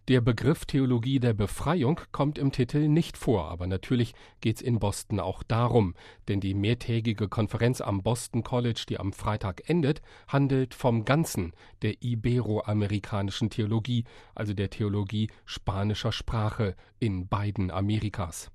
Der Begriff Theologie der Befreiung kommt im Titel nicht vor, aber natürlich geht's in Boston auch darum, denn die mehrtägige Konferenz am Boston College, die am Freitag endet, handelt vom Ganzen der iberoamerikanischen Theologie, also der Theologie spanischer Sprache in beiden Amerikas.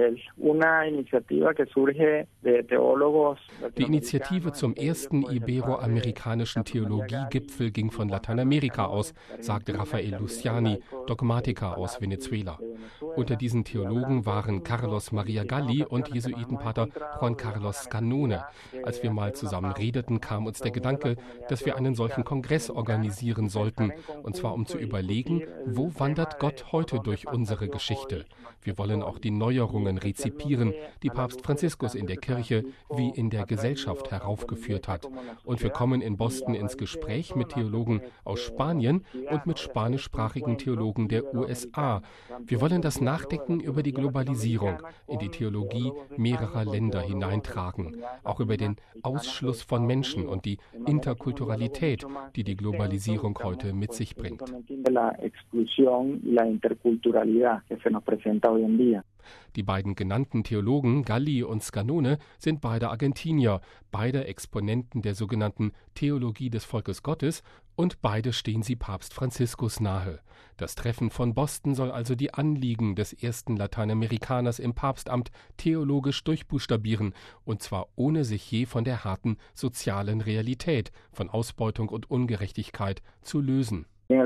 Die Initiative zum ersten iberoamerikanischen Theologiegipfel ging von Lateinamerika aus, sagte Rafael Luciani, Dogmatiker aus Venezuela. Unter diesen Theologen waren Carlos Maria Galli und Jesuitenpater Juan Carlos Scannone. Als wir mal zusammen redeten, kam uns der Gedanke, dass wir einen solchen Kongress organisieren sollten, und zwar um zu überlegen, wo wandert Gott heute durch unsere Geschichte? Wir wollen auch die Neuerungen rezipieren, die Papst Franziskus in der Kirche wie in der Gesellschaft heraufgeführt hat. Und wir kommen in Boston ins Gespräch mit Theologen aus Spanien und mit spanischsprachigen Theologen der USA. Wir wollen das Nachdenken über die Globalisierung in die Theologie mehrerer Länder hineintragen, auch über den Ausschluss von Menschen und die Interkulturalität, die die Globalisierung heute mit sich bringt. Die beiden genannten Theologen, Galli und Scannone, sind beide Argentinier, beide Exponenten der sogenannten Theologie des Volkes Gottes, und beide stehen sie Papst Franziskus nahe. Das Treffen von Boston soll also die Anliegen des ersten Lateinamerikaners im Papstamt theologisch durchbuchstabieren, und zwar ohne sich je von der harten sozialen Realität, von Ausbeutung und Ungerechtigkeit zu lösen.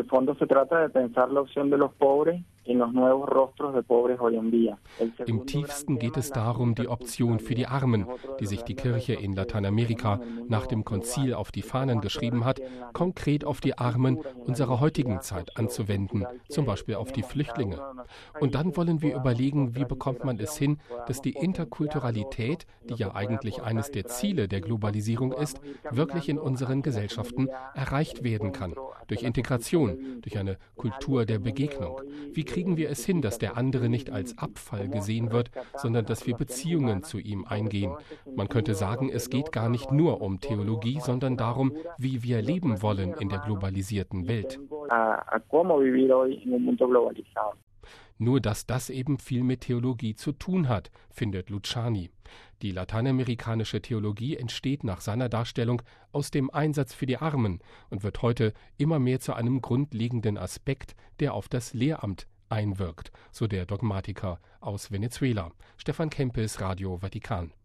Im tiefsten geht es darum, die Option für die Armen, die sich die Kirche in Lateinamerika nach dem Konzil auf die Fahnen geschrieben hat, konkret auf die Armen unserer heutigen Zeit anzuwenden, zum Beispiel auf die Flüchtlinge. Und dann wollen wir überlegen, wie bekommt man es hin, dass die Interkulturalität, die ja eigentlich eines der Ziele der Globalisierung ist, wirklich in unseren Gesellschaften erreicht werden kann. Durch Integration, durch eine Kultur der Begegnung. Wie kriegen wir es hin, dass der andere nicht als Abfall gesehen wird, sondern dass wir Beziehungen zu ihm eingehen? Man könnte sagen, es geht gar nicht nur um Theologie, sondern darum, wie wir leben wollen in der globalisierten Welt. Nur dass das eben viel mit Theologie zu tun hat, findet Luciani. Die lateinamerikanische Theologie entsteht nach seiner Darstellung aus dem Einsatz für die Armen und wird heute immer mehr zu einem grundlegenden Aspekt, der auf das Lehramt einwirkt, so der Dogmatiker aus Venezuela. Stefan Kempis, Radio Vatikan.